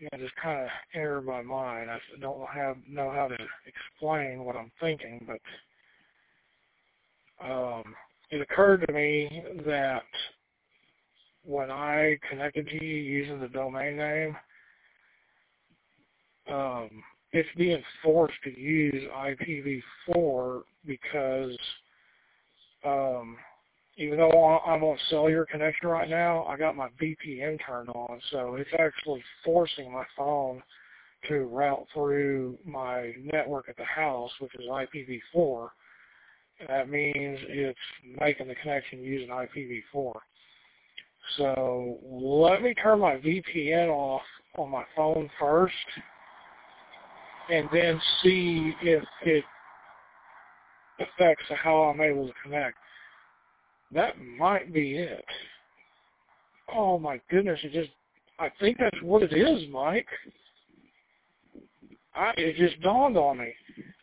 just kind of entered my mind. I don't know how to explain what I'm thinking, but it occurred to me that when I connected to you using the domain name, it's being forced to use IPv4 because even though I'm on cellular connection right now, I got my VPN turned on, so it's actually forcing my phone to route through my network at the house, which is IPv4. And that means it's making the connection using IPv4. So let me turn my VPN off on my phone first, and then see if it affects how I'm able to connect. That might be it. Oh my goodness, I think that's what it is, Mike. It just dawned on me.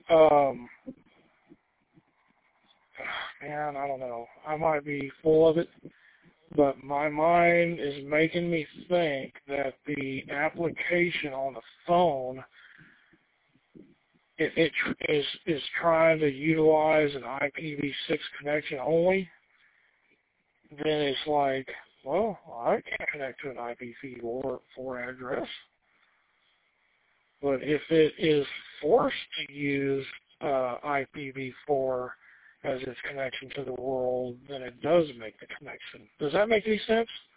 Man, I don't know. I might be full of it, but my mind is making me think that the application on the phone, if it is trying to utilize an IPv6 connection only, then it's like, well, I can't connect to an IPv4 address. But if it is forced to use IPv4 as its connection to the world, then it does make the connection. Does that make any sense?